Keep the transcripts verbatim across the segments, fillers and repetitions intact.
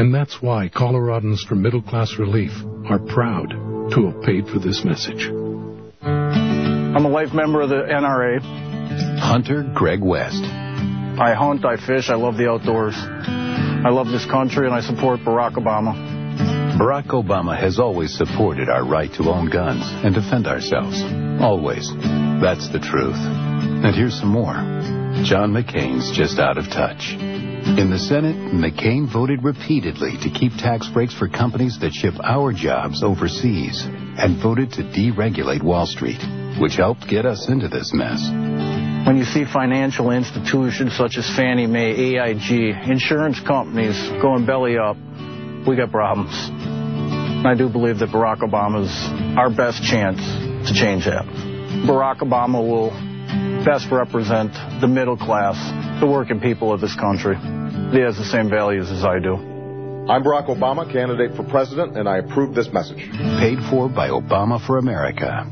And that's why Coloradans for Middle Class Relief are proud to have paid for this message. I'm a life member of the N R A. Hunter Greg West. I hunt, I fish, I love the outdoors. I love this country, and I support Barack Obama. Barack Obama has always supported our right to own guns and defend ourselves. Always. That's the truth. And here's some more. John McCain's just out of touch. In the Senate, McCain voted repeatedly to keep tax breaks for companies that ship our jobs overseas and voted to deregulate Wall Street, which helped get us into this mess. When you see financial institutions such as Fannie Mae, A I G, insurance companies going belly up, we got problems. And I do believe that Barack Obama's our best chance to change that. Barack Obama will best represent the middle class, the working people of this country. He has the same values as I do. I'm Barack Obama, candidate for president, and I approve this message. Paid for by Obama for America.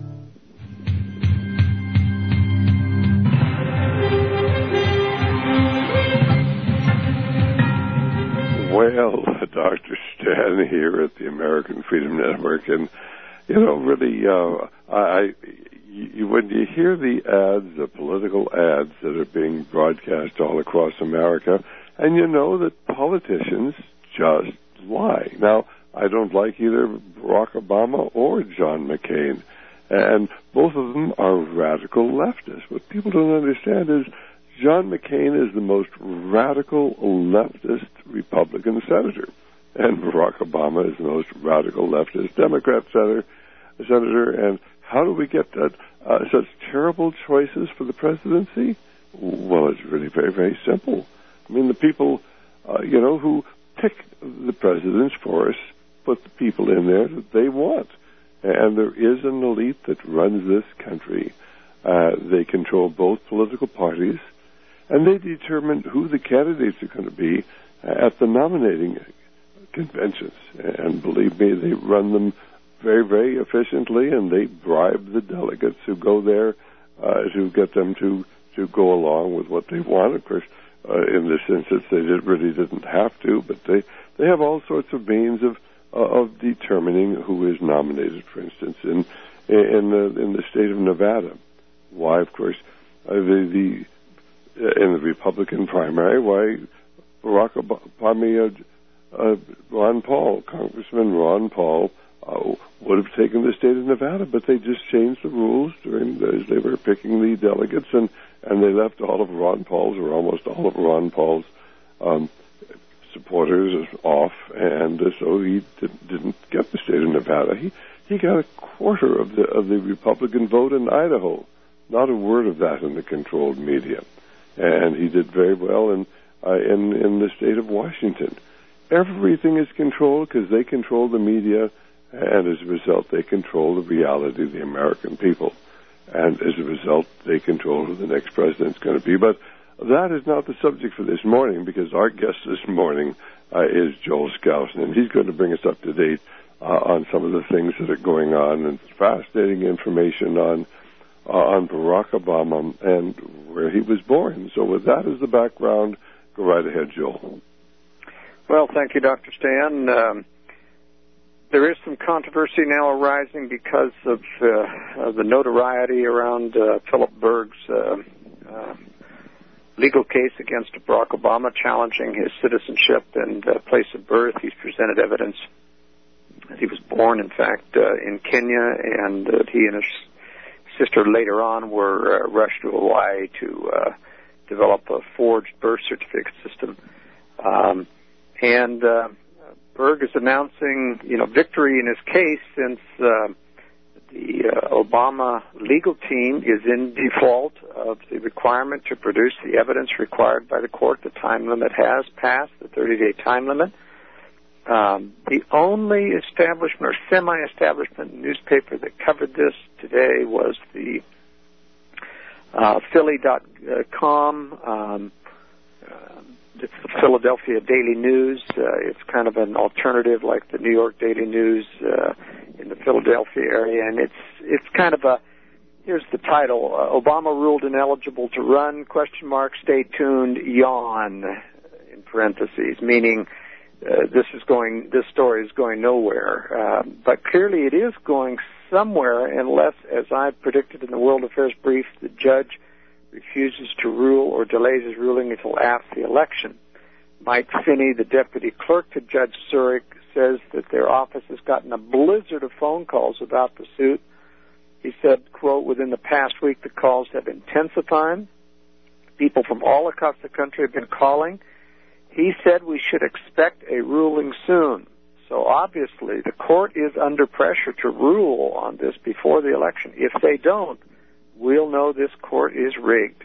Well, Doctor Stan here at the American Freedom Network, and, you know, really, uh, I, you, when you hear the ads, the political ads that are being broadcast all across America, and you know that politicians just lie. Now, I don't like either Barack Obama or John McCain, and both of them are radical leftists. What people don't understand is John McCain is the most radical leftist Republican senator, and Barack Obama is the most radical leftist Democrat senator. Senator, and how do we get that, uh, such terrible choices for the presidency? Well, it's really very, very simple. I mean, the people, uh, you know, who pick the presidents for us, put the people in there that they want. And there is an elite that runs this country. Uh, they control both political parties, and they determine who the candidates are going to be at the nominating conventions. And believe me, they run them very, very efficiently, and they bribe the delegates who go there uh, to get them to, to go along with what they want. Of course, uh, in this instance, they did, really didn't have to, but they, they have all sorts of means of uh, of determining who is nominated. For instance, in in the in the state of Nevada, why, of course, uh, the the in the Republican primary, why Barack Obama, uh, uh, Ron Paul, Congressman Ron Paul, uh, would have taken the state of Nevada, but they just changed the rules during the, as they were picking the delegates, and, and they left all of Ron Paul's, or almost all of Ron Paul's, um, supporters off, and uh, so he did, didn't get the state of Nevada. He he got a quarter of the of the Republican vote in Idaho. Not a word of that in the controlled media, and he did very well in uh, in in the state of Washington. Everything is controlled because they control the media, and as a result, they control the reality of the American people, and as a result, they control who the next president is going to be. But that is not the subject for this morning, because our guest this morning uh, is Joel Skousen, and he's going to bring us up to date uh, on some of the things that are going on, and fascinating information on uh, on Barack Obama and where he was born. So with that as the background, go right ahead, Joel. Well, thank you, Doctor Stan. Um, there is some controversy now arising because of uh, uh, the notoriety around uh, Philip Berg's uh, uh, legal case against Barack Obama, challenging his citizenship and uh, place of birth. He's presented evidence that he was born, in fact, uh, in Kenya, and that he and his sister later on were uh, rushed to Hawaii to uh, develop a forged birth certificate system. Um, and uh, Berg is announcing, you know, victory in his case, since uh, the uh, Obama legal team is in default of the requirement to produce the evidence required by the court. The time limit has passed, the thirty-day time limit. Um, the only establishment or semi-establishment newspaper that covered this today was the uh, Philly dot com. Um, uh, it's the Philadelphia Daily News. Uh, it's kind of an alternative like the New York Daily News uh, in the Philadelphia area, and it's it's kind of a, here's the title, uh, Obama ruled ineligible to run, question mark, stay tuned, yawn, in parentheses, meaning uh, this is going, this story is going nowhere. Uh, but clearly it is going somewhere unless, as I predicted in the World Affairs Brief, the judge refuses to rule or delays his ruling until after the election. Mike Finney, the deputy clerk to Judge Zurich, says that their office has gotten a blizzard of phone calls about the suit. He said, quote, within the past week the calls have intensified. People from all across the country have been calling. He said we should expect a ruling soon. So obviously the court is under pressure to rule on this before the election. If they don't, we'll know this court is rigged.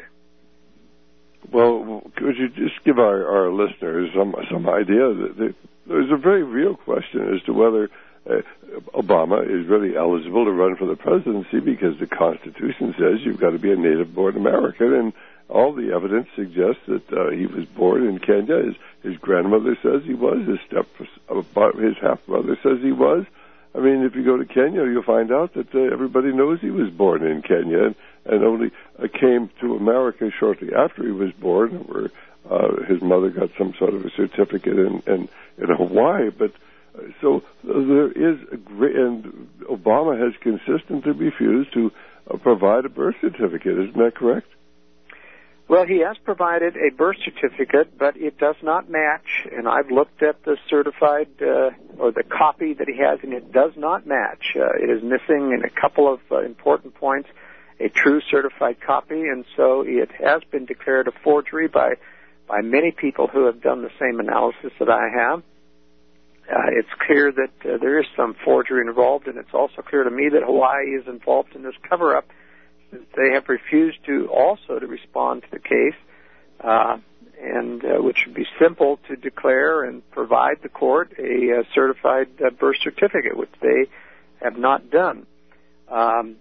Well, could you just give our, our listeners some some idea that there's a very real question as to whether uh, Obama is really eligible to run for the presidency, because the Constitution says you've got to be a native-born American, and all the evidence suggests that uh, he was born in Kenya. His, his grandmother says he was. His step, his half-brother says he was. I mean, if you go to Kenya, you'll find out that uh, everybody knows he was born in Kenya, and, and only uh, came to America shortly after he was born, where uh, his mother got some sort of a certificate in, in, in Hawaii. But uh, so uh, there is a great, and Obama has consistently refused to uh, provide a birth certificate. Isn't that correct? Well, he has provided a birth certificate, but it does not match, and I've looked at the certified, uh, or the copy that he has, and it does not match. Uh, it is missing in a couple of uh, important points a true certified copy, and so it has been declared a forgery by, by many people who have done the same analysis that I have. Uh, it's clear that uh, there is some forgery involved, and it's also clear to me that Hawaii is involved in this cover-up. They have refused to also to respond to the case, uh, and uh, which would be simple to declare and provide the court a, a certified uh, birth certificate, which they have not done. Um,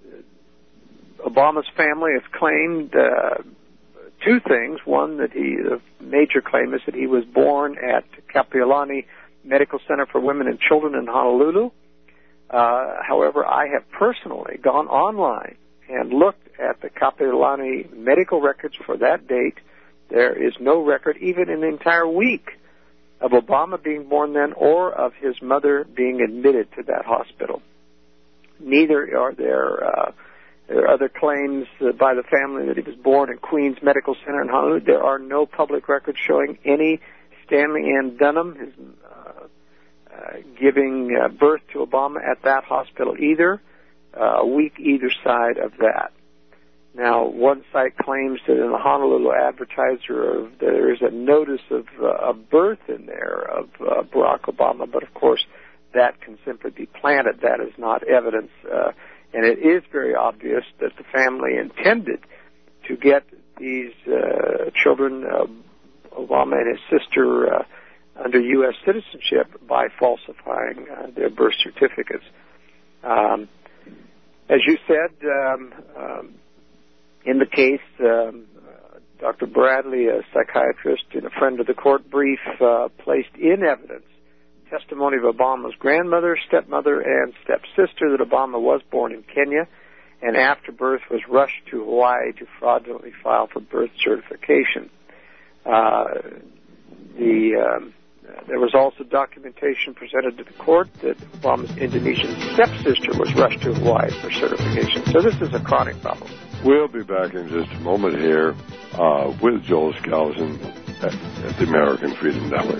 Obama's family has claimed uh, two things. One, that he, the major claim is that he was born at Kapiolani Medical Center for Women and Children in Honolulu. Uh, however, I have personally gone online and looked at the Kapiolani medical records for that date. There is no record, even in the entire week, of Obama being born then or of his mother being admitted to that hospital. Neither are there, uh, there are other claims uh, by the family that he was born in Queens Medical Center in Honolulu. There are no public records showing any Stanley Ann Dunham his, uh, uh, giving uh, birth to Obama at that hospital either. Uh, a week either side of that. Now, one site claims that in the Honolulu Advertiser there is a notice of uh, a birth in there of uh, Barack Obama, but of course that can simply be planted. That is not evidence. Uh, and it is very obvious that the family intended to get these uh, children, uh, Obama and his sister, uh, under U S citizenship by falsifying uh, their birth certificates. Um, As you said, um, um, in the case, um, uh, Doctor Bradley, a psychiatrist and a friend of the court brief, uh, placed in evidence testimony of Obama's grandmother, stepmother, and stepsister that Obama was born in Kenya and after birth was rushed to Hawaii to fraudulently file for birth certification. Uh, the... Um, There was also documentation presented to the court that Obama's Indonesian stepsister was rushed to Hawaii for certification. So this is a chronic problem. We'll be back in just a moment here uh, with Joel Skousen at, at the American Freedom Network.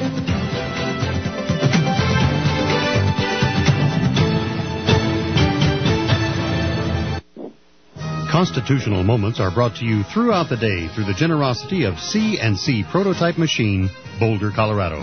Constitutional Moments are brought to you throughout the day through the generosity of C and C Prototype Machine, Boulder, Colorado.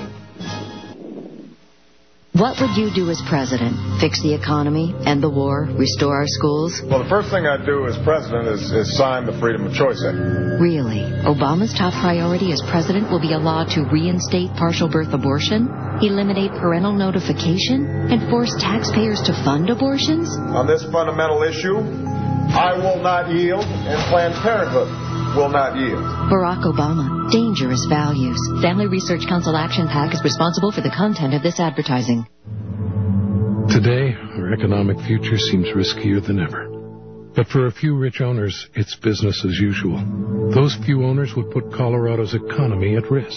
What would you do as president? Fix the economy, end the war, restore our schools? Well, the first thing I'd do as president is, is sign the Freedom of Choice Act. Really? Obama's top priority as president will be a law to reinstate partial birth abortion, eliminate parental notification, and force taxpayers to fund abortions? On this fundamental issue, I will not yield, and Planned Parenthood will not yield. Barack Obama, dangerous values. Family Research Council Action PAC is responsible for the content of this advertising. Today, our economic future seems riskier than ever. But for a few rich owners, it's business as usual. Those few owners would put Colorado's economy at risk.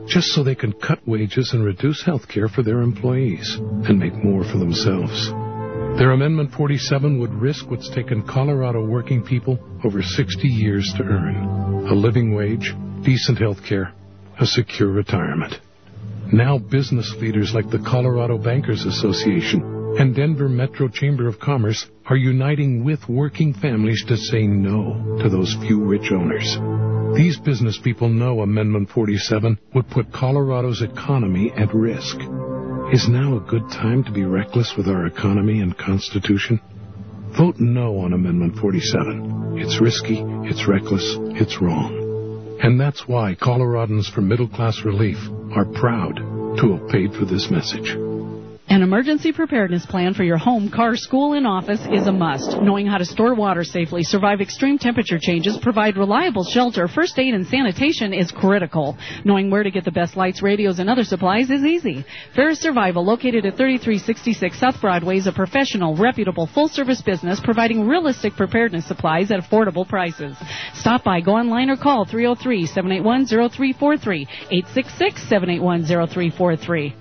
just so they can cut wages and reduce health care for their employees and make more for themselves. Their Amendment forty-seven would risk what's taken Colorado working people over sixty years to earn: a living wage, decent health care, a secure retirement. Now business leaders like the Colorado Bankers Association and Denver Metro Chamber of Commerce are uniting with working families to say no to those few rich owners. These business people know Amendment forty-seven would put Colorado's economy at risk. Is now a good time to be reckless with our economy and Constitution? Vote no on Amendment forty-seven. It's risky, it's reckless, it's wrong. And that's why Coloradans for Middle Class Relief are proud to have paid for this message. An emergency preparedness plan for your home, car, school, and office is a must. Knowing how to store water safely, survive extreme temperature changes, provide reliable shelter, first aid, and sanitation is critical. Knowing where to get the best lights, radios, and other supplies is easy. Ferris Survival, located at thirty-three sixty-six South Broadway, is a professional, reputable, full-service business providing realistic preparedness supplies at affordable prices. Stop by, go online, or call three oh three, seven eight one, oh three four three, eight six six, seven eight one, oh three four three.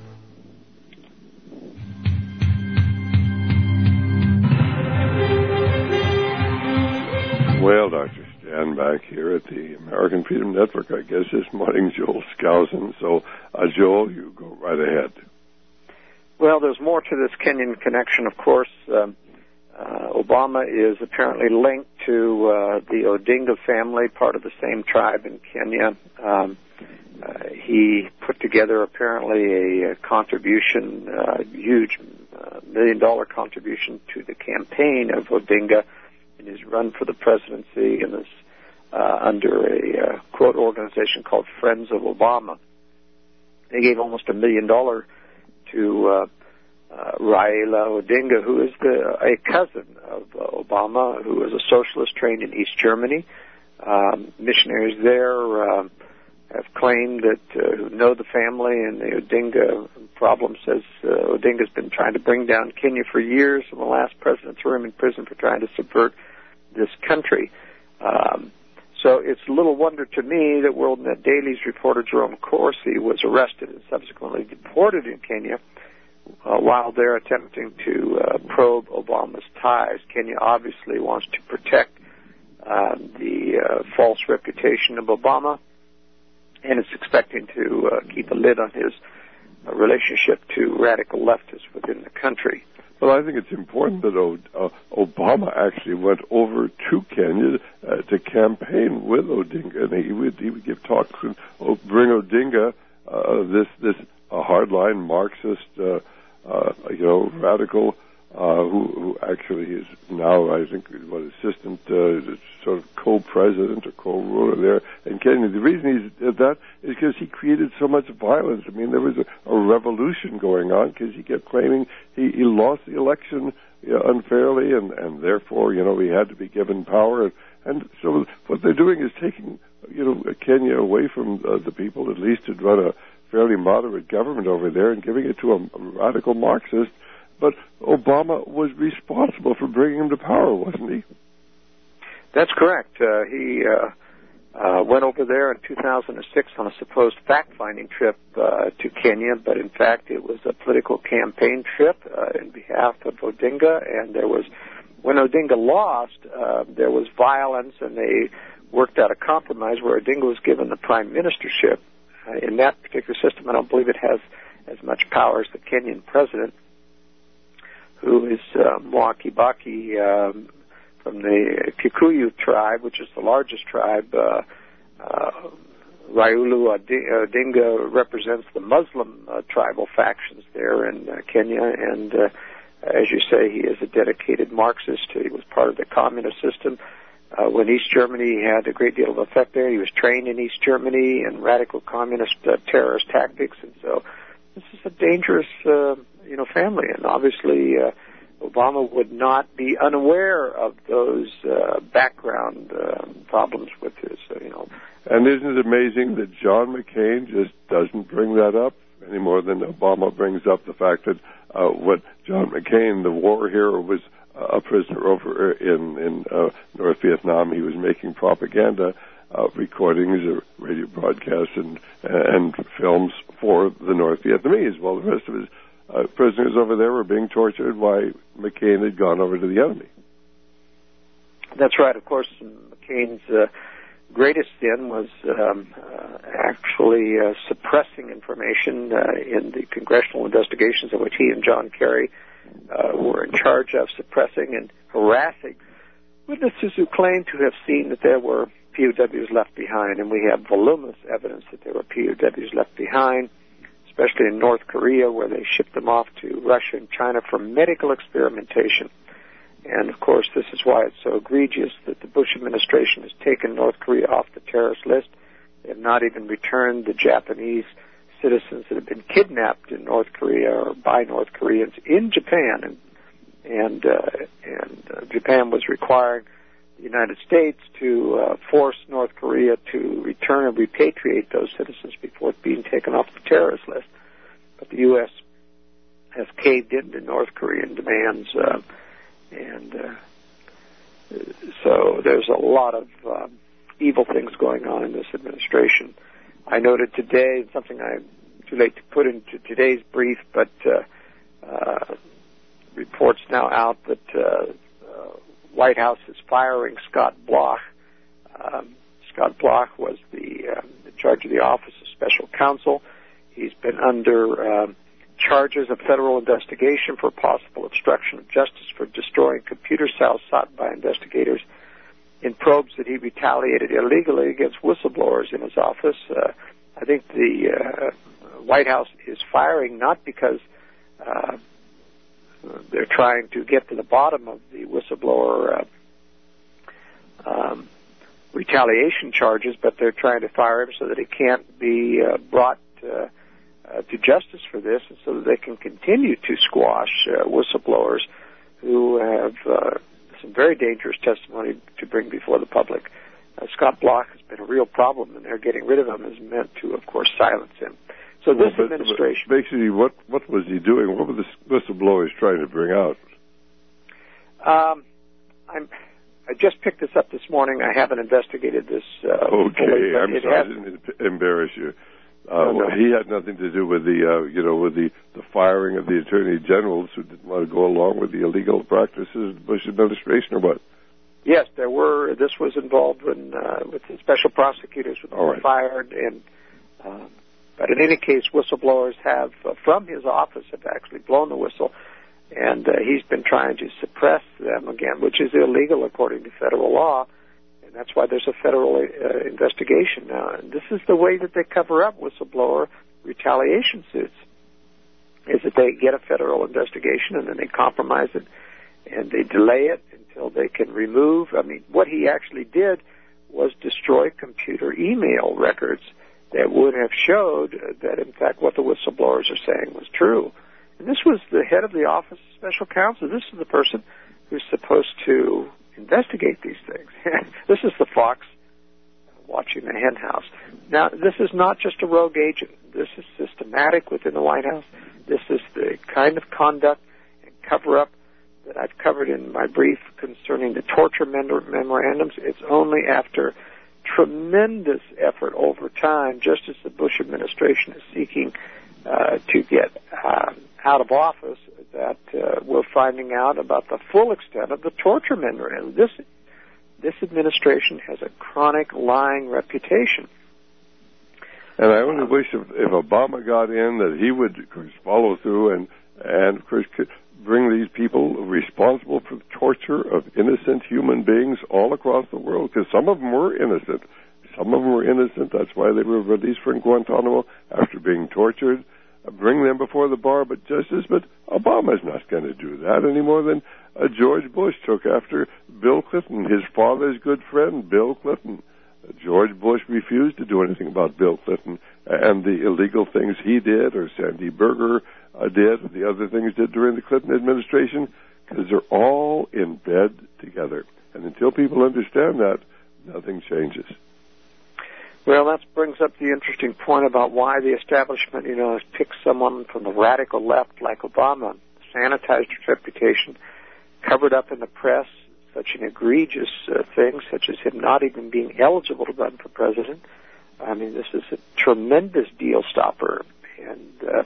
Well, Doctor Stan, back here at the American Freedom Network, I guess this morning, Joel Skousen. So, uh, Joel, you go right ahead. Well, there's more to this Kenyan connection, of course. Um, uh, Obama is apparently linked to uh, the Odinga family, part of the same tribe in Kenya. Um, uh, he put together apparently a, a contribution, a uh, huge uh, million-dollar contribution to the campaign of Odinga in his run for the presidency, and is uh, under a uh, quote organization called Friends of Obama. They gave almost a million dollars to uh, uh, Raila Odinga, who is the, a cousin of uh, Obama, who is a socialist trained in East Germany. Um, missionaries there uh, have claimed that uh, who know the family, and the Odinga problem says uh, Odinga's been trying to bring down Kenya for years, and the last president threw him in prison for trying to subvert this country. Um, so it's a little wonder to me that WorldNet Daily's reporter Jerome Corsi was arrested and subsequently deported in Kenya uh, while they're attempting to uh, probe Obama's ties. Kenya obviously wants to protect uh, the uh, false reputation of Obama, and it's expecting to uh, keep a lid on his uh, relationship to radical leftists within the country. Well, I think it's important that o- uh, Obama actually went over to Kenya uh, to campaign with Odinga, and he would, he would give talks and uh, bring Odinga, uh, this this uh, hardline Marxist, uh, uh, you know, radical, uh, who, who actually is now, I think, what, assistant, uh, sort of co-president or co-ruler there in Kenya. The reason he did that is because he created so much violence. I mean, there was a, a revolution going on because he kept claiming he, he lost the election you know, unfairly, and, and therefore, you know, he had to be given power. And, and so what they're doing is taking, you know, Kenya away from uh, the people, at least to run a fairly moderate government over there, and giving it to a, a radical Marxist. But Obama was responsible for bringing him to power, wasn't he? That's correct. Uh, he uh, uh, went over there in two thousand six on a supposed fact-finding trip uh, to Kenya, but in fact it was a political campaign trip uh, in behalf of Odinga, and there was, when Odinga lost, uh, there was violence, and they worked out a compromise where Odinga was given the prime ministership. Uh, in that particular system, I don't believe it has as much power as the Kenyan president, who is uh, Mwai Kibaki, um, from the Kikuyu tribe, which is the largest tribe. Uh, uh, Raila Odinga represents the Muslim uh, tribal factions there in uh, Kenya, and uh, as you say, he is a dedicated Marxist. He was part of the communist system. Uh, when East Germany had a great deal of effect there, he was trained in East Germany in radical communist uh, terrorist tactics, and so this is a dangerous, uh, you know, family, and obviously uh, Obama would not be unaware of those uh, background uh, problems with his, uh, you know. And isn't it amazing that John McCain just doesn't bring that up any more than Obama brings up the fact that uh, what John McCain, the war hero, was uh, a prisoner over in in uh, North Vietnam. He was making propaganda. uh, recordings, uh, radio broadcasts, and and films for the North Vietnamese. While the rest of his uh, prisoners over there were being tortured, why McCain had gone over to the enemy. That's right. Of course, McCain's uh, greatest sin was um, uh, actually uh, suppressing information uh, in the congressional investigations in which he and John Kerry uh, were in charge of suppressing and harassing witnesses who claimed to have seen that there were P O Ws left behind, and we have voluminous evidence that there were P O Ws left behind, especially in North Korea, where they shipped them off to Russia and China for medical experimentation. And, of course, this is why it's so egregious that the Bush administration has taken North Korea off the terrorist list. They have not even returned the Japanese citizens that have been kidnapped in North Korea or by North Koreans in Japan. And, and, uh, and uh, Japan was requiring the United States to uh, force North Korea to return and repatriate those citizens before being taken off the terrorist list. But the U S has caved into North Korean demands. Uh, And uh, so there's a lot of um, evil things going on in this administration. I noted today, something I'm too late to put into today's brief, but uh, uh, reports now out that uh, uh, White House is firing Scott Bloch. Um, Scott Bloch was the um, in charge of the Office of Special Counsel. He's been under um, charges of federal investigation for possible obstruction of justice for destroying computer cells sought by investigators in probes that he retaliated illegally against whistleblowers in his office. Uh, I think the uh, White House is firing not because uh, they're trying to get to the bottom of the whistleblower uh, um, retaliation charges, but they're trying to fire him so that he can't be uh, brought uh, Uh, to justice for this, and so that they can continue to squash uh, whistleblowers who have uh, some very dangerous testimony to bring before the public. Uh, Scott Bloch has been a real problem, and they're getting rid of him is meant to, of course, silence him. So well, this but, administration... But basically, what, what was he doing? What were the whistleblowers trying to bring out? Um, I'm... I just picked this up this morning. I haven't investigated this uh, Okay, fully, I'm it sorry has... I didn't embarrass you. Uh, no, no. He had nothing to do with the, uh, you know, with the, the firing of the attorney generals who didn't want to go along with the illegal practices of the Bush administration, or what? Yes, there were. This was involved when uh, with the special prosecutors who were right. fired, and uh, but in any case, whistleblowers have uh, from his office have actually blown the whistle, and uh, he's been trying to suppress them again, which is illegal according to federal law. That's why there's a federal uh, investigation now. And this is the way that they cover up whistleblower retaliation suits, is that they get a federal investigation and then they compromise it and they delay it until they can remove. I mean, what he actually did was destroy computer email records that would have showed that, in fact, what the whistleblowers are saying was true. And this was the head of the Office of Special Counsel. This is the person who's supposed to investigate these things. This is the fox watching the hen house. Now, this is not just a rogue agent. This is systematic within the White House. This is the kind of conduct and cover-up that I've covered in my brief concerning the torture memorandums. It's only after tremendous effort over time, just as the Bush administration is seeking uh, to get uh, out of office, that uh, we're finding out about the full extent of the torture memorandum. This this administration has a chronic lying reputation. And I only um, wish if, if Obama got in that he would of course, follow through and, and of course, bring these people responsible for the torture of innocent human beings all across the world, because some of them were innocent. Some of them were innocent. That's why they were released from Guantanamo after being tortured. Bring them before the bar, but justice. But Obama's not going to do that any more than uh, George Bush took after Bill Clinton, his father's good friend, Bill Clinton. Uh, George Bush refused to do anything about Bill Clinton and the illegal things he did, or Sandy Berger uh, did, or the other things did during the Clinton administration, because they're all in bed together. And until people understand that, nothing changes. Well, that brings up the interesting point about why the establishment, you know, has picked someone from the radical left like Obama, sanitized his reputation, covered up in the press, such an egregious uh, thing, such as him not even being eligible to run for president. I mean, this is a tremendous deal stopper, and uh,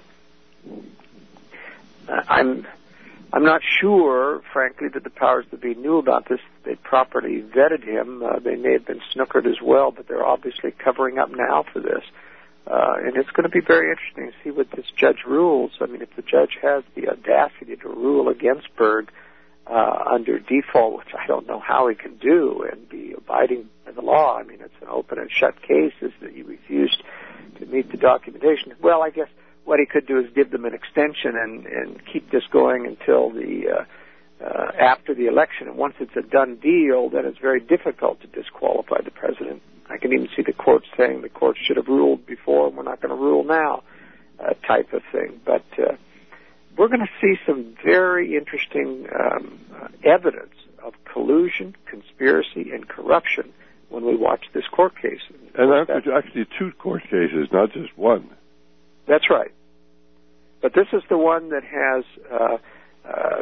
I'm I'm not sure, frankly, that the powers that be knew about this. They properly vetted him. Uh, they may have been snookered as well, but they're obviously covering up now for this. Uh, and it's going to be very interesting to see what this judge rules. I mean, if the judge has the audacity to rule against Berg uh, under default, which I don't know how he can do, and be abiding by the law. I mean, it's an open and shut case, is that he refused to meet the documentation. Well, I guess what he could do is give them an extension and, and keep this going until the uh, uh, after the election. And once it's a done deal, then it's very difficult to disqualify the president. I can even see the court saying the court should have ruled before and we're not going to rule now, uh, type of thing. But uh, we're going to see some very interesting um, uh, evidence of collusion, conspiracy, and corruption when we watch this court case. And actually, actually two court cases, not just one. That's right. But this is the one that has uh, uh,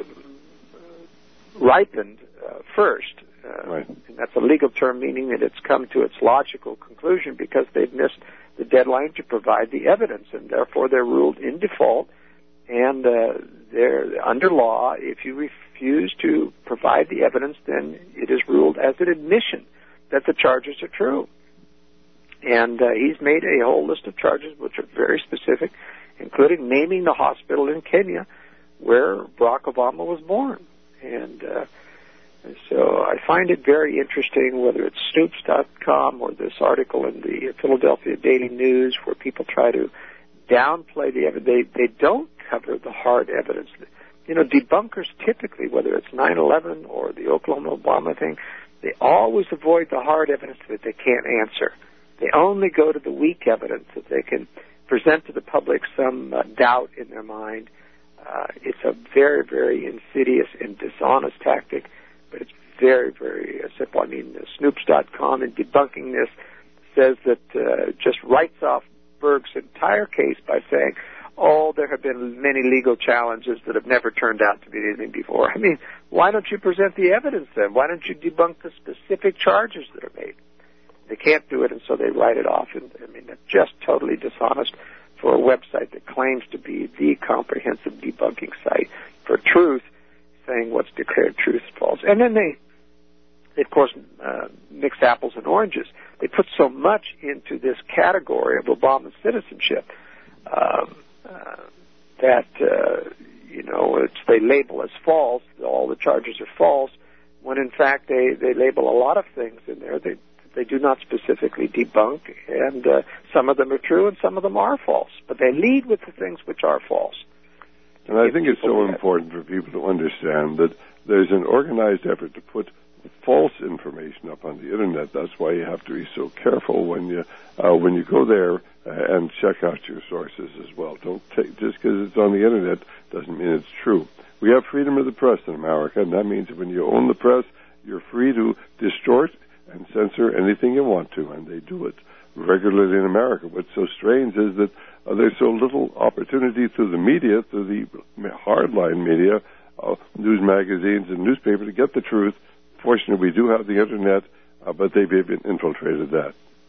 ripened uh, first. Uh, right. And that's a legal term, meaning that it's come to its logical conclusion because they've missed the deadline to provide the evidence, and therefore they're ruled in default. And uh, they're under law, if you refuse to provide the evidence, then it is ruled as an admission that the charges are true. And uh, he's made a whole list of charges which are very specific, including naming the hospital in Kenya where Barack Obama was born. And uh, so I find it very interesting, whether it's Snoops dot com or this article in the Philadelphia Daily News where people try to downplay the evidence. They, they don't cover the hard evidence. You know, debunkers typically, whether it's nine eleven or the Oklahoma Obama thing, they always avoid the hard evidence that they can't answer. They only go to the weak evidence that they can present to the public some uh, doubt in their mind. Uh, it's a very, very insidious and dishonest tactic, but it's very, very uh, simple. I mean, uh, Snoops dot com in debunking this says that uh, just writes off Berg's entire case by saying, oh, there have been many legal challenges that have never turned out to be anything before. I mean, why don't you present the evidence then? Why don't you debunk the specific charges that are made? They can't do it, and so they write it off. And I mean, it's just totally dishonest for a website that claims to be the comprehensive debunking site for truth, saying what's declared truth is false. And then they, they of course, uh, mix apples and oranges. They put so much into this category of Obama's citizenship um, uh, that, uh, you know, it's, they label as false. All the charges are false, when in fact they, they label a lot of things in there. They They do not specifically debunk, and uh, some of them are true and some of them are false. But they lead with the things which are false. And I think it's so important for people to understand that there's an organized effort to put false information up on the Internet. That's why you have to be so careful when you uh, when you go there uh, and check out your sources as well. Don't take, just because it's on the Internet doesn't mean it's true. We have freedom of the press in America, and that means that when you own the press, you're free to distort and censor anything you want to, and they do it regularly in America. What's so strange is that uh, there's so little opportunity through the media, through the hardline media, uh, news magazines and newspapers, to get the truth. Fortunately, we do have the Internet, uh, but they've even infiltrated that.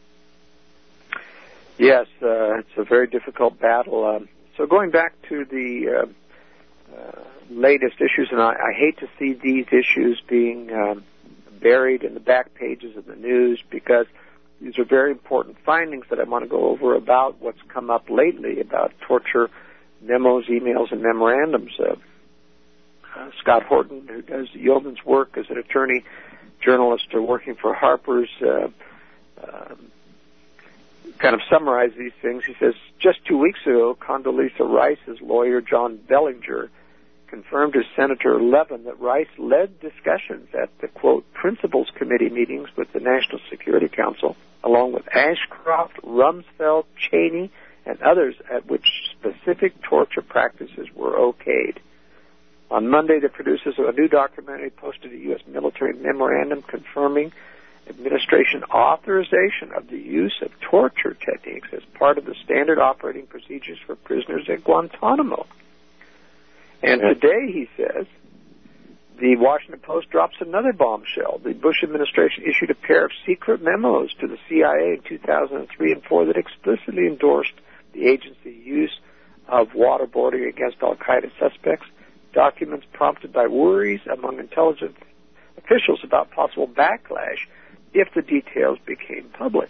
Yes, uh, it's a very difficult battle. Um, so going back to the uh, uh, latest issues, and I, I hate to see these issues being um, buried in the back pages of the news, because these are very important findings that I want to go over about what's come up lately about torture memos, emails, and memorandums. Uh, uh, Scott Horton, who does yeoman's work as an attorney journalist uh, working for Harper's, uh, uh, kind of summarized these things. He says, just two weeks ago, Condoleezza Rice's lawyer, John Bellinger, confirmed to Senator Levin that Rice led discussions at the, quote, Principals Committee meetings with the National Security Council, along with Ashcroft, Rumsfeld, Cheney, and others, at which specific torture practices were okayed. On Monday, the producers of a new documentary posted a U S military memorandum confirming administration authorization of the use of torture techniques as part of the standard operating procedures for prisoners at Guantanamo. And today, he says, The Washington Post drops another bombshell. The Bush administration issued a pair of secret memos to the C I A in two thousand three and four that explicitly endorsed the agency's use of waterboarding against al-Qaeda suspects. Documents prompted by worries among intelligence officials about possible backlash if the details became public.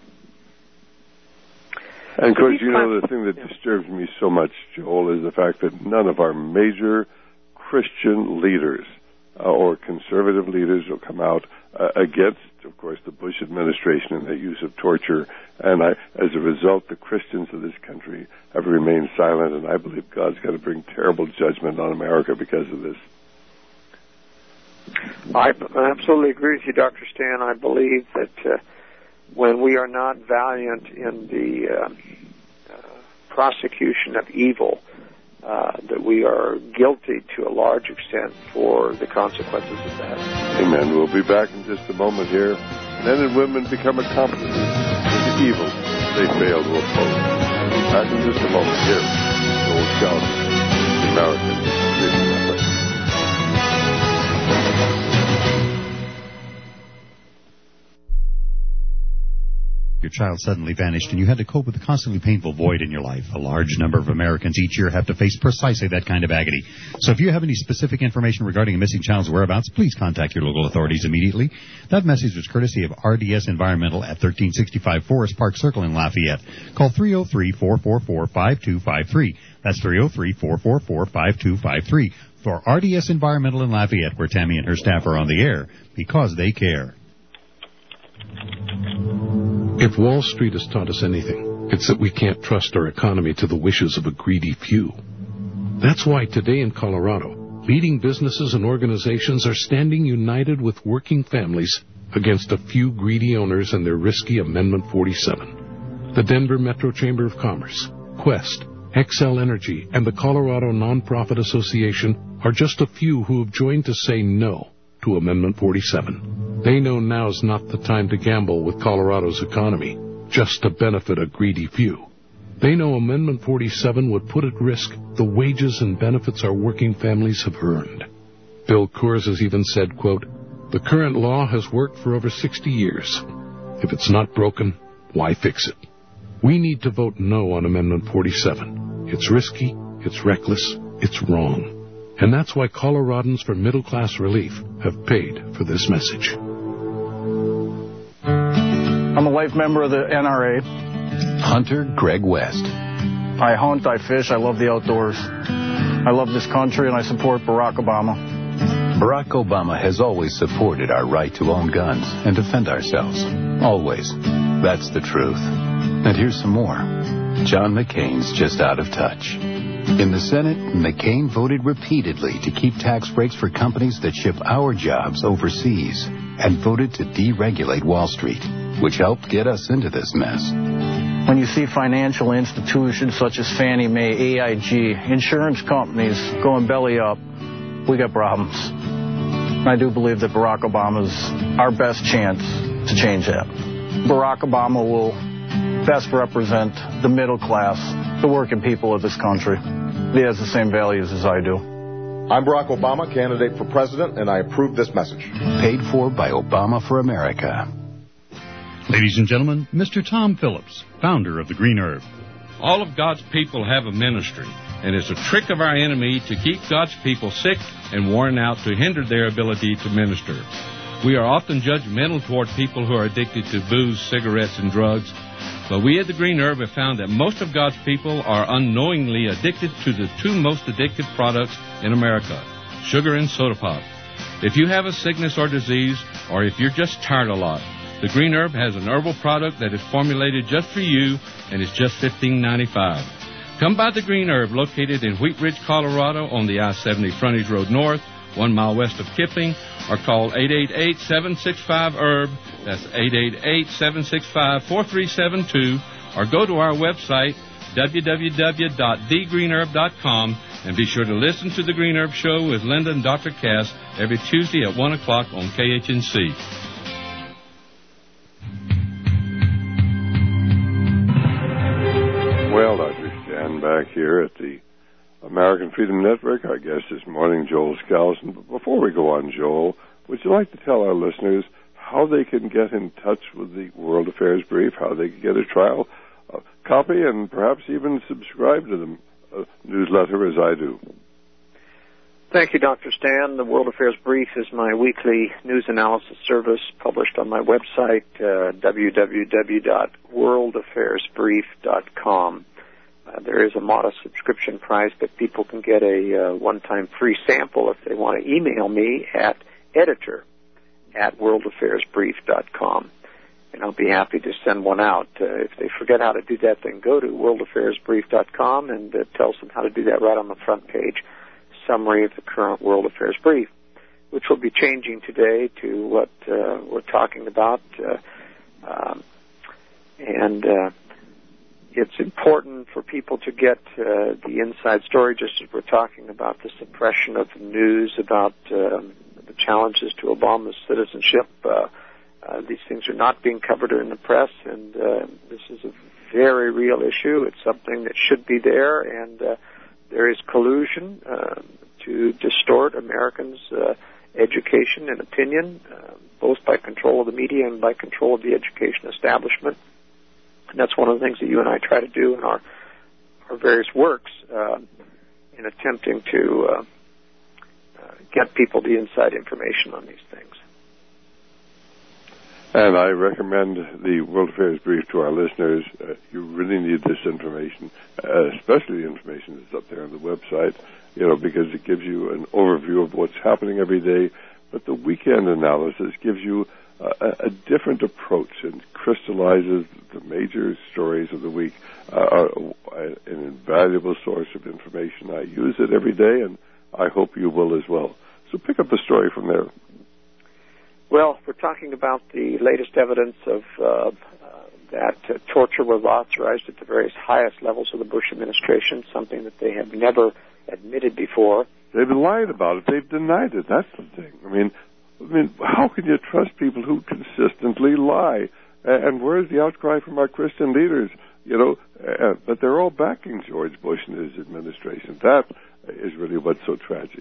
And, of course, you know, the thing that disturbs me so much, Joel, is the fact that none of our major Christian leaders uh, or conservative leaders will come out uh, against, of course, the Bush administration and the use of torture. And I, as a result, the Christians of this country have remained silent, and I believe God's going to bring terrible judgment on America because of this. I absolutely agree with you, Doctor Stan. I believe that uh, when we are not valiant in the uh, uh, prosecution of evil, uh, that we are guilty to a large extent for the consequences of that. Amen. We'll be back in just a moment here. Men and women become accomplices with the evil they fail to oppose. Back in just a moment here. Joel Scout, American Radio Network. Your child suddenly vanished and you had to cope with a constantly painful void in your life. A large number of Americans each year have to face precisely that kind of agony. So if you have any specific information regarding a missing child's whereabouts, please contact your local authorities immediately. That message was courtesy of R D S Environmental at thirteen sixty-five Forest Park Circle in Lafayette. Call three oh three, four four four, five two five three. That's three oh three, four four four, five two five three for R D S Environmental in Lafayette, where Tammy and her staff are on the air because they care. If Wall Street has taught us anything, it's that we can't trust our economy to the wishes of a greedy few. That's why today in Colorado, leading businesses and organizations are standing united with working families against a few greedy owners and their risky Amendment forty-seven. The Denver Metro Chamber of Commerce, Quest, Xcel Energy, and the Colorado Nonprofit Association are just a few who have joined to say no to Amendment forty-seven. They know now's not the time to gamble with Colorado's economy, just to benefit a greedy few. They know Amendment forty-seven would put at risk the wages and benefits our working families have earned. Bill Coors has even said, quote, "The current law has worked for over sixty years. If it's not broken, why fix it?" We need to vote no on Amendment forty-seven. It's risky, it's reckless, it's wrong. And that's why Coloradans for Middle-Class Relief have paid for this message. I'm a life member of the N R A. Hunter Greg West. I hunt, I fish, I love the outdoors. I love this country, and I support Barack Obama. Barack Obama has always supported our right to own guns and defend ourselves. Always. That's the truth. And here's some more. John McCain's just out of touch. In the Senate, McCain voted repeatedly to keep tax breaks for companies that ship our jobs overseas and voted to deregulate Wall Street, which helped get us into this mess. When you see financial institutions such as Fannie Mae, A I G, insurance companies going belly up, we got problems. And I do believe that Barack Obama's our best chance to change that. Barack Obama will best represent the middle class, the working people of this country. He has the same values as I do. I'm Barack Obama, candidate for president, and I approve this message. Paid for by Obama for America. Ladies and gentlemen, Mister Tom Phillips, founder of the Green Herb. All of God's people have a ministry, and it's a trick of our enemy to keep God's people sick and worn out to hinder their ability to minister. We are often judgmental toward people who are addicted to booze, cigarettes, and drugs. But we at the Green Herb have found that most of God's people are unknowingly addicted to the two most addictive products in America, sugar and soda pop. If you have a sickness or disease, or if you're just tired a lot, the Green Herb has an herbal product that is formulated just for you and is just fifteen ninety-five. Come by the Green Herb, located in Wheat Ridge, Colorado, on the I seventy Frontage Road North, one mile west of Kipping, or call eight eight eight, seven six five, herb. That's eight eight eight, seven six five, four three seven two, or go to our website, w w w dot the green herb dot com, and be sure to listen to The Green Herb Show with Linda and Doctor Cass every Tuesday at one o'clock on K H N C. Well, Doctor Stan, back here at the American Freedom Network. Our guest this morning, Joel Skousen. But before we go on, Joel, would you like to tell our listeners how they can get in touch with the World Affairs Brief, how they can get a trial uh, copy, and perhaps even subscribe to the uh, newsletter as I do? Thank you, Doctor Stan. The World Affairs Brief is my weekly news analysis service published on my website, uh, w w w dot world affairs brief dot com. Uh, there is a modest subscription price, but people can get a uh, one-time free sample if they want to email me at editor at world affairs brief dot com. And I'll be happy to send one out. Uh, if they forget how to do that, then go to world affairs brief dot com and uh, tells them how to do that right on the front page. Summary of the current World Affairs Brief, which will be changing today to what uh, we're talking about. Uh, um, and uh, it's important for people to get uh, the inside story, just as we're talking about the suppression of news about um, the challenges to Obama's citizenship. Uh, uh, these things are not being covered in the press, and uh, this is a very real issue. It's something that should be there, and uh, there is collusion uh, to distort Americans' uh, education and opinion, uh, both by control of the media and by control of the education establishment. And that's one of the things that you and I try to do in our, our various works uh, in attempting to uh, uh, get people the inside information on these things. And I recommend the World Affairs Brief to our listeners. Uh, you really need this information, uh, especially the information that's up there on the website, you know, because it gives you an overview of what's happening every day. But the weekend analysis gives you uh, a, a different approach and crystallizes the major stories of the week. Uh, an invaluable source of information. I use it every day, and I hope you will as well. So pick up a story from there. Well, we're talking about the latest evidence of uh, uh, that uh, torture was authorized at the various highest levels of the Bush administration, something that they have never admitted before. They've lied about it. They've denied it. That's the thing. I mean, I mean, how can you trust people who consistently lie? And where's the outcry from our Christian leaders? You know, uh, but they're all backing George Bush and his administration. That is really what's so tragic.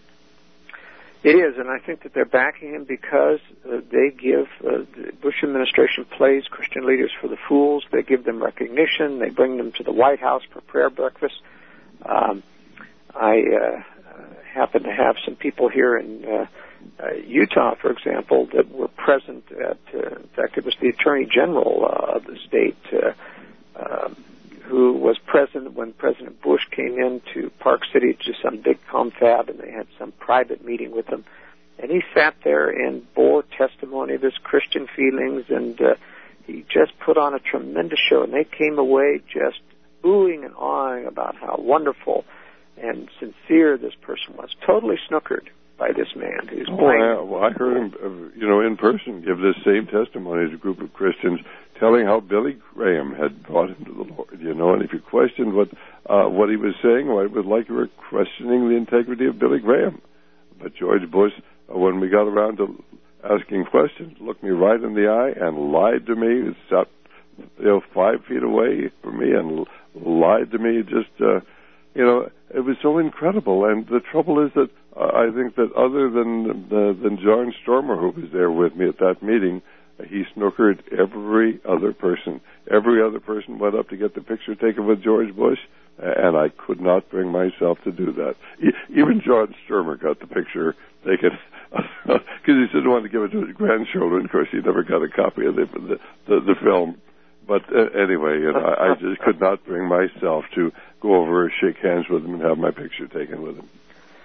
It is, and I think that they're backing him because uh, they give, uh, the Bush administration plays Christian leaders for the fools. They give them recognition. They bring them to the White House for prayer breakfast. Um, I uh, happen to have some people here in uh, uh, Utah, for example, that were present at, uh, in fact, it was the Attorney General uh, of the state uh, uh, who was present when President Bush came into Park City to some big confab, and they had some private meeting with him. And he sat there and bore testimony of his Christian feelings, and uh, he just put on a tremendous show. And they came away just oohing and awing about how wonderful and sincere this person was. Totally snookered by this man who's oh, playing. I, well, I heard him, uh, you know, in person give this same testimony to a group of Christians, telling how Billy Graham had brought him to the Lord, you know, and if you questioned what uh, what he was saying, well, it was like you were questioning the integrity of Billy Graham. But George Bush, uh, when we got around to asking questions, looked me right in the eye and lied to me, sat, you know, five feet away from me and lied to me. Just, uh, you know, it was so incredible. And the trouble is that uh, I think that other than uh, than John Stormer, who was there with me at that meeting, he snookered every other person. Every other person went up to get the picture taken with George Bush, and I could not bring myself to do that. Even John Sturmer got the picture taken because he said he wanted to give it to his grandchildren. Of course, he never got a copy of the the, the, the film. But uh, anyway, you know, I, I just could not bring myself to go over, shake hands with him, and have my picture taken with him.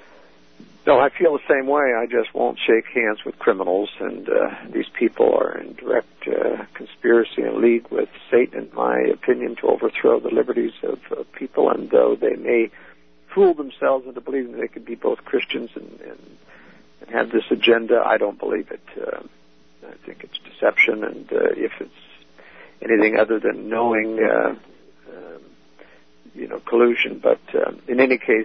No, I feel the same way. I just won't shake hands with criminals, and uh, these people are in direct uh, conspiracy and league with Satan, in my opinion, to overthrow the liberties of uh, people. And though they may fool themselves into believing they could be both Christians and, and, and have this agenda, I don't believe it. Uh, I think it's deception, and uh, if it's anything other than knowing, uh, um, you know, collusion. But uh, in any case,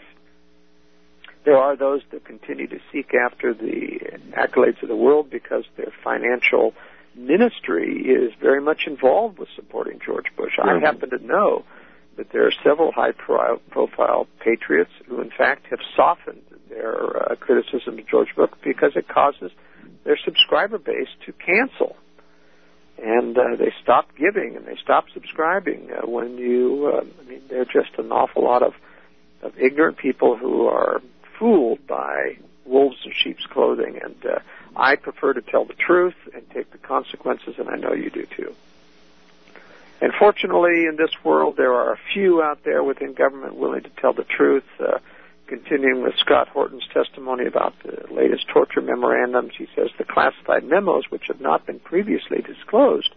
there are those that continue to seek after the accolades of the world because their financial ministry is very much involved with supporting George Bush. Yeah. I happen to know but there are several high-profile patriots who, in fact, have softened their uh, criticism of George Bush because it causes their subscriber base to cancel. And uh, they stop giving and they stop subscribing uh, when you, uh, I mean, they're just an awful lot of, of ignorant people who are fooled by wolves in sheep's clothing. And uh, I prefer to tell the truth and take the consequences, and I know you do too. And fortunately, in this world, there are a few out there within government willing to tell the truth. Uh, continuing with Scott Horton's testimony about the latest torture memorandums, he says the classified memos, which had not been previously disclosed,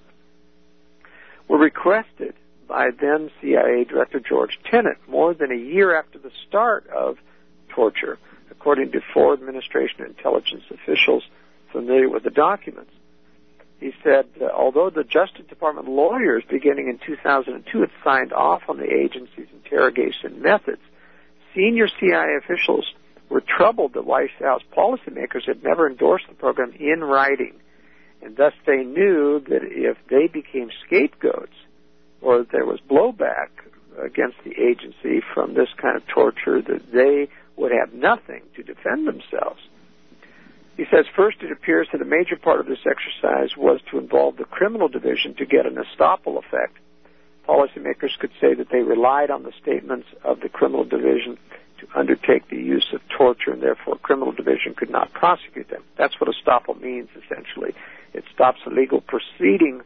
were requested by then C I A Director George Tenet more than a year after the start of torture, according to Ford administration intelligence officials familiar with the documents. He said, uh, although the Justice Department lawyers beginning in two thousand two had signed off on the agency's interrogation methods, senior C I A officials were troubled that White House policymakers had never endorsed the program in writing, and thus they knew that if they became scapegoats or there was blowback against the agency from this kind of torture, that they would have nothing to defend themselves. He says, first, it appears that a major part of this exercise was to involve the criminal division to get an estoppel effect. Policymakers could say that they relied on the statements of the criminal division to undertake the use of torture, and therefore criminal division could not prosecute them. That's what estoppel means, essentially. It stops a legal proceeding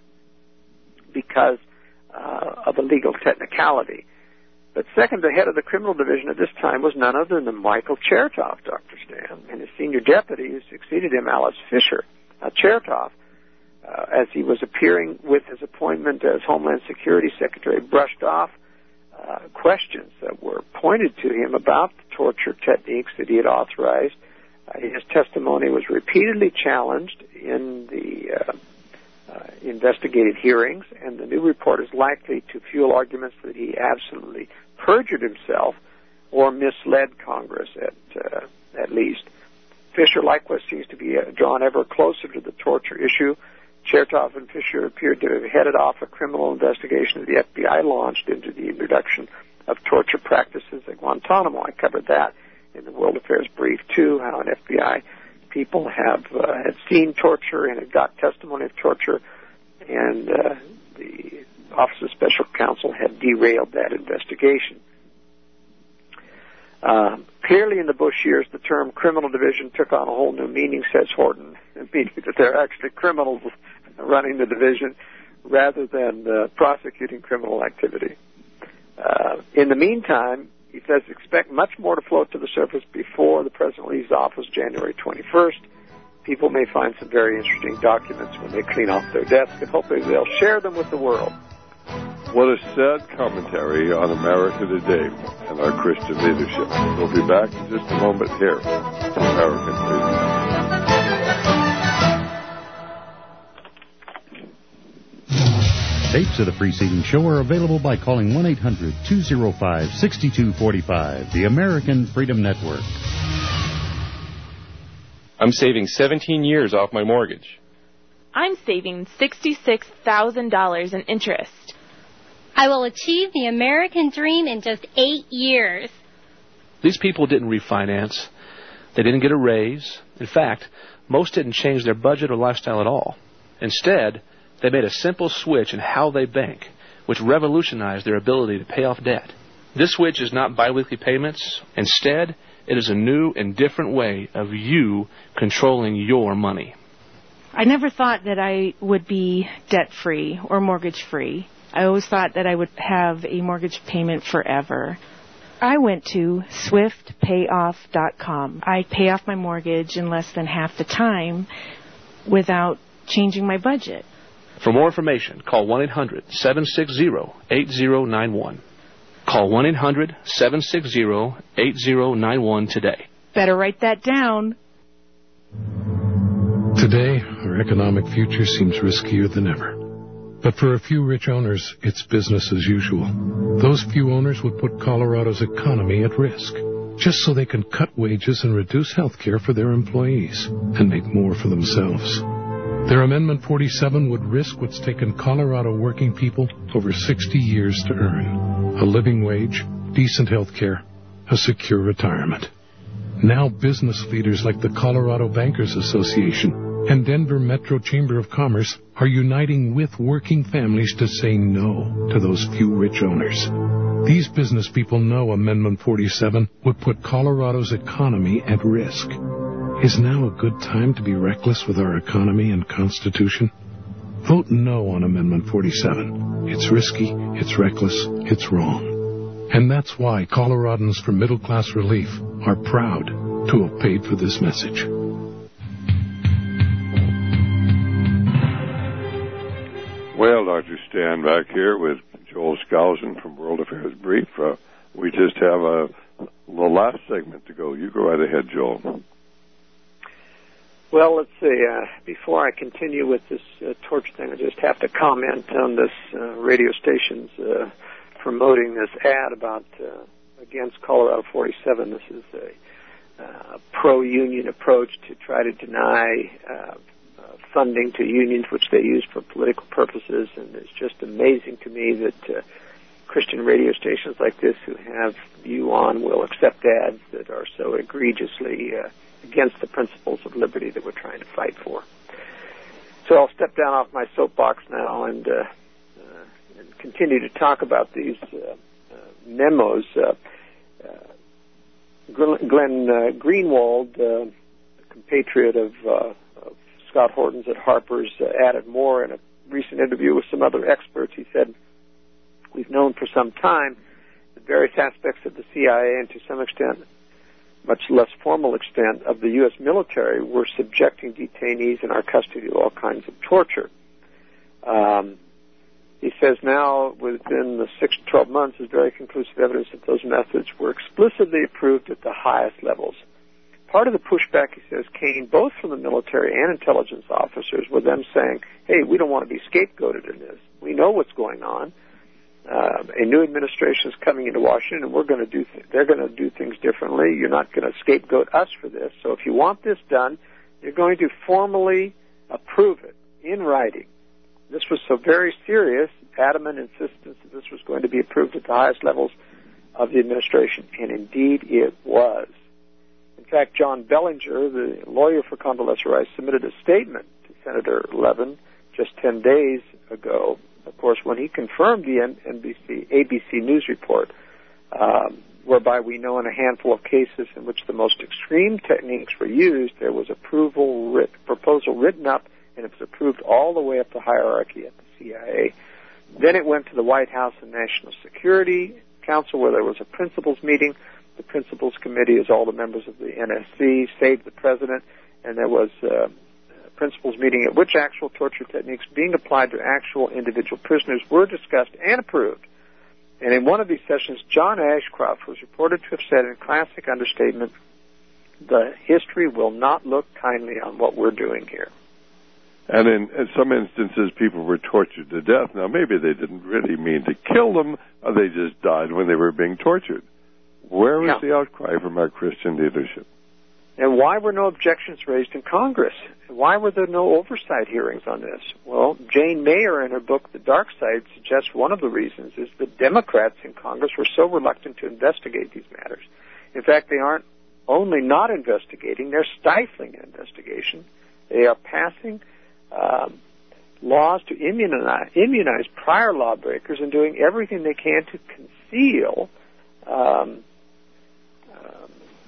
because uh, of a legal technicality. But second, the head of the criminal division at this time was none other than Michael Chertoff, Doctor Stan, and his senior deputy who succeeded him, Alice Fisher. Now, Chertoff, uh, as he was appearing with his appointment as Homeland Security Secretary, brushed off uh, questions that were pointed to him about the torture techniques that he had authorized. Uh, his testimony was repeatedly challenged in the uh, uh, investigative hearings, and the new report is likely to fuel arguments that he absolutely perjured himself or misled Congress at uh, at least. Fisher likewise seems to be uh, drawn ever closer to the torture issue. Chertoff and Fisher appeared to have headed off a criminal investigation that the F B I launched into the introduction of torture practices at Guantanamo. I covered that in the World Affairs Brief, too, how an F B I people have uh, had seen torture and had got testimony of torture, and uh, the Office of Special Counsel had derailed that investigation. Uh, clearly in the Bush years, the term criminal division took on a whole new meaning, says Horton, meaning that they're actually criminals running the division rather than uh, prosecuting criminal activity. Uh, in the meantime, he says expect much more to float to the surface before the President leaves office January twenty-first. People may find some very interesting documents when they clean off their desk, and hopefully they'll share them with the world. What a sad commentary on America today and our Christian leadership. We'll be back in just a moment here on American Freedom. Tapes of the preceding show are available by calling one eight hundred two oh five six two four five, the American Freedom Network. I'm saving seventeen years off my mortgage. I'm saving sixty-six thousand dollars in interest. I will achieve the American dream in just eight years. These people didn't refinance. They didn't get a raise. In fact, most didn't change their budget or lifestyle at all. Instead, they made a simple switch in how they bank, which revolutionized their ability to pay off debt. This switch is not biweekly payments. Instead, it is a new and different way of you controlling your money. I never thought that I would be debt-free or mortgage-free. I always thought that I would have a mortgage payment forever. I went to swift payoff dot com. I pay off my mortgage in less than half the time without changing my budget. For more information, call one eight hundred seven six zero eight zero nine one. Call one eight hundred seven six zero eight zero nine one today. Better write that down. Today, our economic future seems riskier than ever. But for a few rich owners, it's business as usual. Those few owners would put Colorado's economy at risk, just so they can cut wages and reduce health care for their employees and make more for themselves. Their Amendment forty-seven would risk what's taken Colorado working people over sixty years to earn: a living wage, decent health care, a secure retirement. Now business leaders like the Colorado Bankers Association and Denver Metro Chamber of Commerce are uniting with working families to say no to those few rich owners. These business people know Amendment forty-seven would put Colorado's economy at risk. Is now a good time to be reckless with our economy and Constitution? Vote no on Amendment forty-seven. It's risky, it's reckless, it's wrong. And that's why Coloradans for Middle Class Relief are proud to have paid for this message. Well, Doctor Stan back here with Joel Skousen from World Affairs Brief. Uh, we just have a, the last segment to go. You go right ahead, Joel. Well, let's see. Uh, before I continue with this uh, torture thing, I just have to comment on this uh, radio station's uh, promoting this ad about uh, against Colorado forty-seven. This is a uh, pro-union approach to try to deny uh, uh, funding to unions, which they use for political purposes. And it's just amazing to me that uh, Christian radio stations like this who have you on will accept ads that are so egregiously uh, against the principles of liberty that we're trying to fight for. So I'll step down off my soapbox now and uh, and continue to talk about these uh, uh, memos. Uh, uh, Glenn uh, Greenwald, uh, a compatriot of, uh, of Scott Horton's at Harper's, uh, added more in a recent interview with some other experts. He said, "We've known for some time that various aspects of the C I A and to some extent, much less formal extent, of the U S military were subjecting detainees in our custody to all kinds of torture." Um, He says now, within the six to twelve months, is very conclusive evidence that those methods were explicitly approved at the highest levels. Part of the pushback, he says, came both from the military and intelligence officers, with them saying, hey, we don't want to be scapegoated in this. We know what's going on. Uh, a new administration is coming into Washington, and we're going to do th- they're going to do things differently. You're not going to scapegoat us for this. So if you want this done, you're going to formally approve it in writing. This was so very serious, adamant insistence that this was going to be approved at the highest levels of the administration, and indeed it was. In fact, John Bellinger, the lawyer for Condoleezza Rice, submitted a statement to Senator Levin just ten days ago, of course, when he confirmed the N B C, A B C News report, um, whereby we know in a handful of cases in which the most extreme techniques were used, there was approval writ- proposal written up, and it was approved all the way up the hierarchy at the C I A. Then it went to the White House and National Security Council, where there was a principals meeting. The principals committee is all the members of the N S C, save the president, and there was uh, a principals meeting at which actual torture techniques being applied to actual individual prisoners were discussed and approved. And in one of these sessions, John Ashcroft was reported to have said in classic understatement, "The history will not look kindly on what we're doing here." And in, in some instances, people were tortured to death. Now, maybe they didn't really mean to kill them, or they just died when they were being tortured. Where was yeah. the outcry from our Christian leadership? And why were no objections raised in Congress? Why were there no oversight hearings on this? Well, Jane Mayer, in her book, The Dark Side, suggests one of the reasons is that Democrats in Congress were so reluctant to investigate these matters. In fact, they aren't only not investigating, they're stifling an investigation. They are passing Um, laws to immunize, immunize prior lawbreakers and doing everything they can to conceal um, um,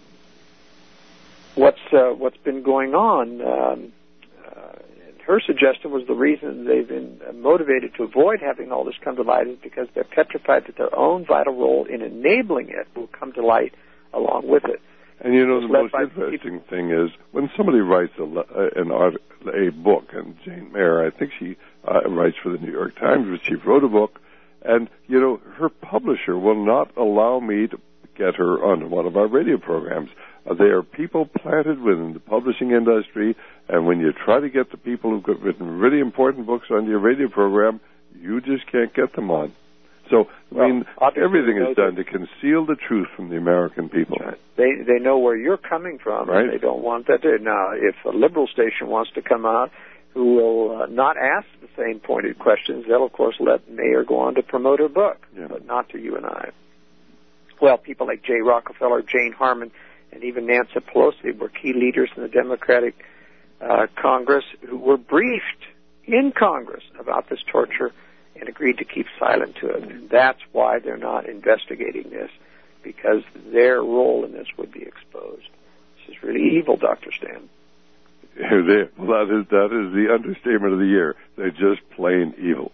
what's uh, what's been going on. Um, uh, her suggestion was the reason they've been motivated to avoid having all this come to light is because they're petrified that their own vital role in enabling it will come to light along with it. And you know, the most interesting thing is when somebody writes a, an art, a book, and Jane Mayer, I think she uh, writes for the New York Times, but she wrote a book, and, you know, her publisher will not allow me to get her onto one of our radio programs. Uh, they are people planted within the publishing industry, and when you try to get the people who've got written really important books onto your radio program, you just can't get them on. So, I well, mean, everything is done to conceal the truth from the American people. Right. They they know where you're coming from, right. and they don't want that to. Now, if a liberal station wants to come out who will uh, not ask the same pointed questions. They'll, of course, let Mayer go on to promote her book, yeah. but not to you and I. Well, people like Jay Rockefeller, Jane Harman, and even Nancy Pelosi were key leaders in the Democratic uh, Congress who were briefed in Congress about this torture and agreed to keep silent to it. And that's why they're not investigating this, because their role in this would be exposed. This is really evil, Doctor Stan. Well, that is, that is the understatement of the year. They're just plain evil.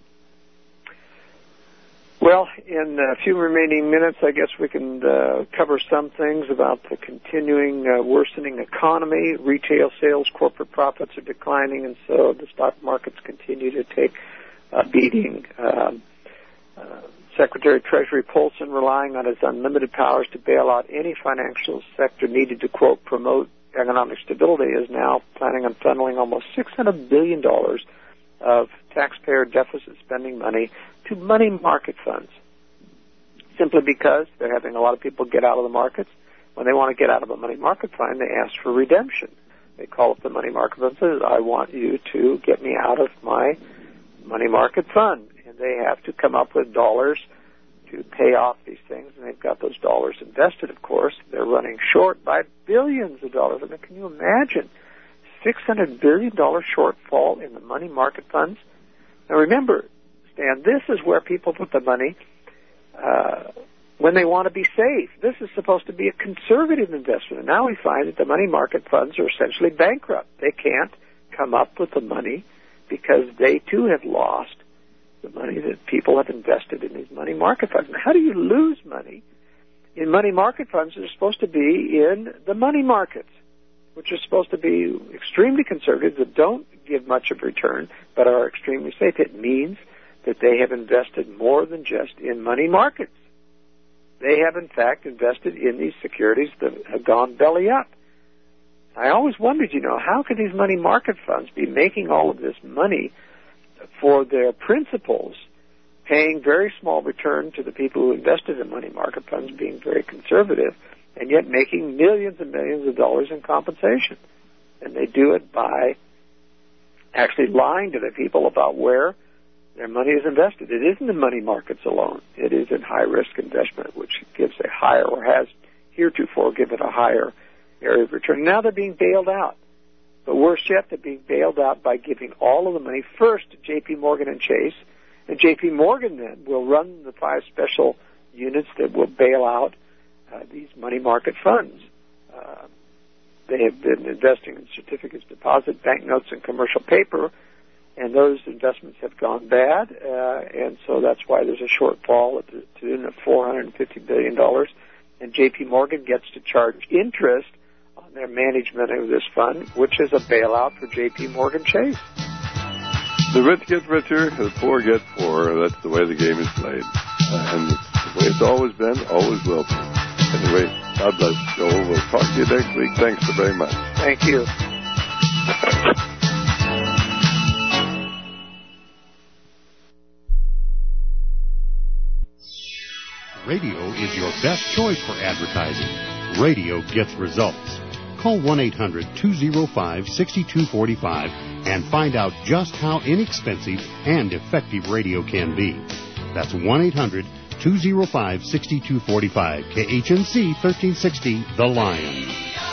Well, in a few remaining minutes, I guess we can uh, cover some things about the continuing uh, worsening economy. Retail sales, corporate profits are declining, and so the stock markets continue to take a beating. Um, uh, Secretary of Treasury Paulson, relying on his unlimited powers to bail out any financial sector needed to, quote, promote economic stability, is now planning on funneling almost six hundred billion dollars of taxpayer deficit spending money to money market funds, simply because they're having a lot of people get out of the markets. When they want to get out of a money market fund, they ask for redemption. They call up the money market fund and say, I want you to get me out of my money market fund. And they have to come up with dollars to pay off these things, and they've got those dollars invested, of course. They're running short by billions of dollars. I mean, can you imagine six hundred billion dollars shortfall in the money market funds? Now, remember, Stan, this is where people put the money uh, when they want to be safe. This is supposed to be a conservative investment. And now we find that the money market funds are essentially bankrupt. They can't come up with the money because they, too, have lost the money that people have invested in these money market funds. And how do you lose money in money market funds that are supposed to be in the money markets, which are supposed to be extremely conservative, that don't give much of return, but are extremely safe? It means that they have invested more than just in money markets. They have, in fact, invested in these securities that have gone belly up. I always wondered, you know, how could these money market funds be making all of this money for their principals, paying very small return to the people who invested in money market funds, being very conservative, and yet making millions and millions of dollars in compensation? And they do it by actually lying to the people about where their money is invested. It isn't in money markets alone. It is in high-risk investment, which gives a higher, or has heretofore given a higher area of return. Now they're being bailed out. But worse yet, they're being bailed out by giving all of the money first to J P. Morgan and Chase, and J P. Morgan then will run the five special units that will bail out uh, these money market funds. Uh, they have been investing in certificates, deposit, banknotes, and commercial paper, and those investments have gone bad, uh, and so that's why there's a shortfall at the tune of four hundred fifty billion dollars, and J P. Morgan gets to charge interest on their management of this fund, which is a bailout for J P. Morgan Chase. The rich get richer, the poor get poorer. That's the way the game is played. And the way it's always been, always will be. Anyway, God bless, Joel. We'll talk to you next week. Thanks so very much. Thank you. Radio is your best choice for advertising. Radio gets results. Call one eight hundred two oh five six two four five and find out just how inexpensive and effective radio can be. That's one eight hundred two oh five six two four five. K H N C thirteen sixty, The Lion.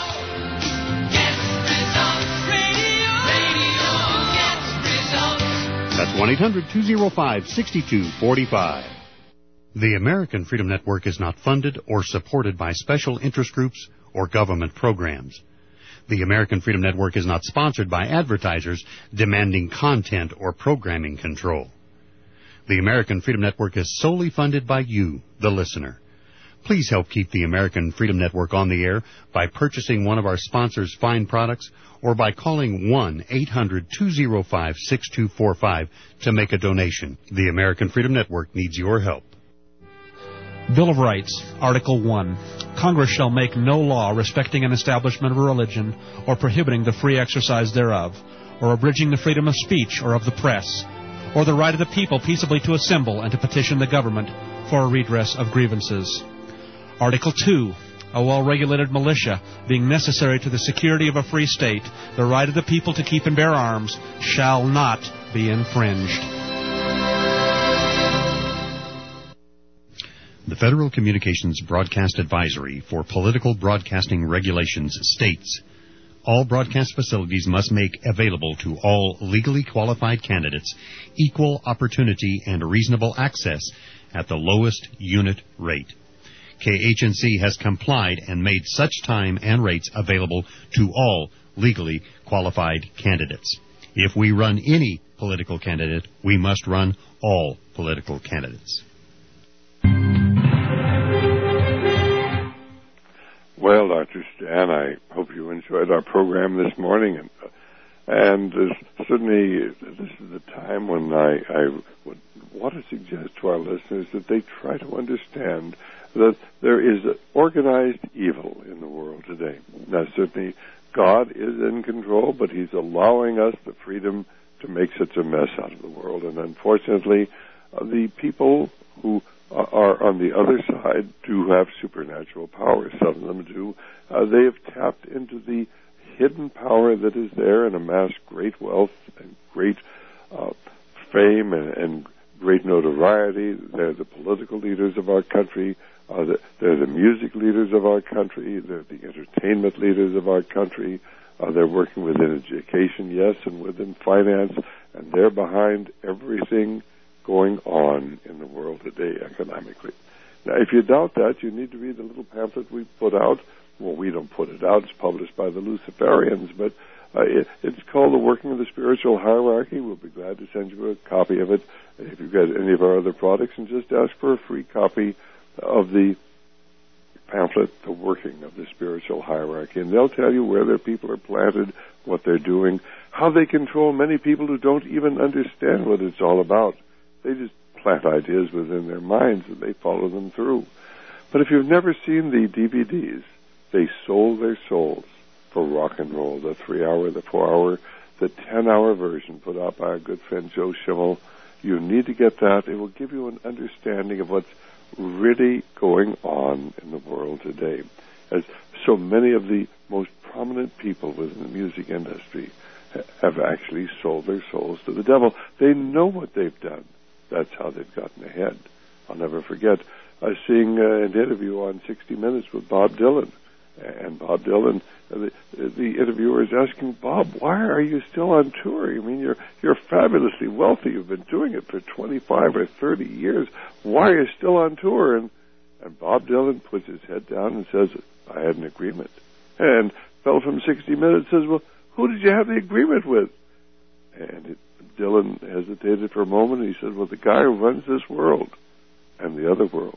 That's one eight hundred two oh five six two four five. The American Freedom Network is not funded or supported by special interest groups or government programs. The American Freedom Network is not sponsored by advertisers demanding content or programming control. The American Freedom Network is solely funded by you, the listener. Please help keep the American Freedom Network on the air by purchasing one of our sponsors' fine products or by calling one eight hundred two oh five six two four five to make a donation. The American Freedom Network needs your help. Bill of Rights, Article one. Congress shall make no law respecting an establishment of a religion or prohibiting the free exercise thereof, or abridging the freedom of speech or of the press, or the right of the people peaceably to assemble and to petition the government for a redress of grievances. Article two. a well-regulated militia, being necessary to the security of a free state, the right of the people to keep and bear arms shall not be infringed. The Federal Communications Broadcast Advisory for Political Broadcasting Regulations states, all broadcast facilities must make available to all legally qualified candidates equal opportunity and reasonable access at the lowest unit rate. K H N C has complied and made such time and rates available to all legally qualified candidates. If we run any political candidate, we must run all political candidates. Well, Doctor Stan, I hope you enjoyed our program this morning, and and uh, certainly this is the time when I, I would want to suggest to our listeners that they try to understand that there is organized evil in the world today. Now, certainly God is in control, but He's allowing us the freedom to make such a mess out of the world, and unfortunately, uh, the people who are on the other side do have supernatural powers. Some of them do. Uh, they have tapped into the hidden power that is there and amassed great wealth and great uh, fame and, and great notoriety. They're the political leaders of our country. Uh, the, they're the music leaders of our country. They're the entertainment leaders of our country. Uh, they're working within education, yes, and within finance, and they're behind everything going on in the world today economically. Now, if you doubt that, you need to read the little pamphlet we put out. Well, we don't put it out. It's published by the Luciferians, but uh, it, it's called The Working of the Spiritual Hierarchy. We'll be glad to send you a copy of it if you've got any of our other products, and just ask for a free copy of the pamphlet, The Working of the Spiritual Hierarchy. And they'll tell you where their people are planted, what they're doing, how they control many people who don't even understand what it's all about. They just plant ideas within their minds and they follow them through. But if you've never seen the D V Ds, they sold their souls for rock and roll, the three-hour, the four-hour, the ten-hour version put out by our good friend Joe Schimmel. You need to get that. It will give you an understanding of what's really going on in the world today. As so many of the most prominent people within the music industry have actually sold their souls to the devil. They know what they've done. That's how they've gotten ahead. I'll never forget uh, seeing uh, an interview on sixty minutes with Bob Dylan. And Bob Dylan, uh, the, the interviewer is asking, Bob, why are you still on tour? I mean, you're you're fabulously wealthy. You've been doing it for twenty-five or thirty years. Why are you still on tour? And, and Bob Dylan puts his head down and says, I had an agreement. And fellow from sixty minutes says, well, who did you have the agreement with? And it, Dylan hesitated for a moment, and he said, well, the guy who runs this world and the other world.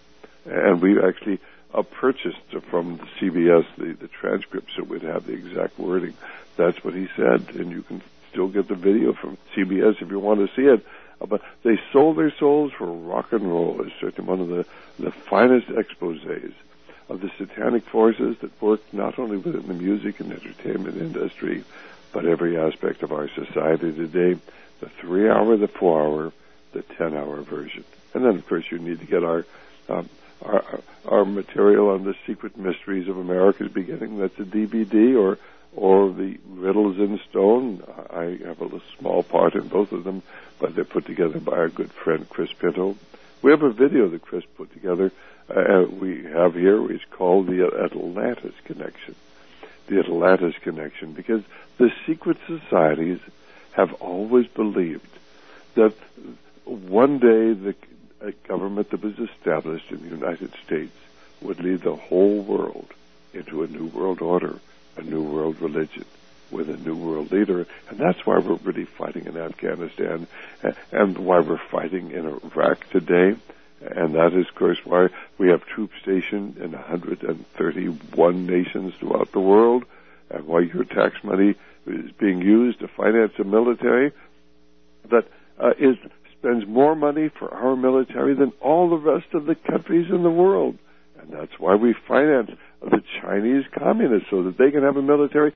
And we actually uh, purchased from the C B S the, the transcripts so we'd have the exact wording. That's what he said, and you can still get the video from C B S if you want to see it. Uh, but they sold their souls for rock and roll. It's certainly one of the, the finest exposés of the satanic forces that work not only within the music and entertainment industry, but every aspect of our society today. The three-hour, the four-hour, the ten-hour version. And then, of course, you need to get our, um, our our material on the secret mysteries of America's beginning. That's a D V D, or or the Riddles in Stone. I have a little small part in both of them, but they're put together by our good friend Chris Pinto. We have a video that Chris put together. Uh, we have here. It's called the Atlantis Connection. The Atlantis Connection, because the secret societies have always believed that one day the a government that was established in the United States would lead the whole world into a new world order, a new world religion, with a new world leader. And that's why we're really fighting in Afghanistan, and why we're fighting in Iraq today. And that is, of course, why we have troops stationed in one hundred thirty-one nations throughout the world, and why your tax money is being used to finance a military that uh, is spends more money for our military than all the rest of the countries in the world. And that's why we finance the Chinese communists, so that they can have a military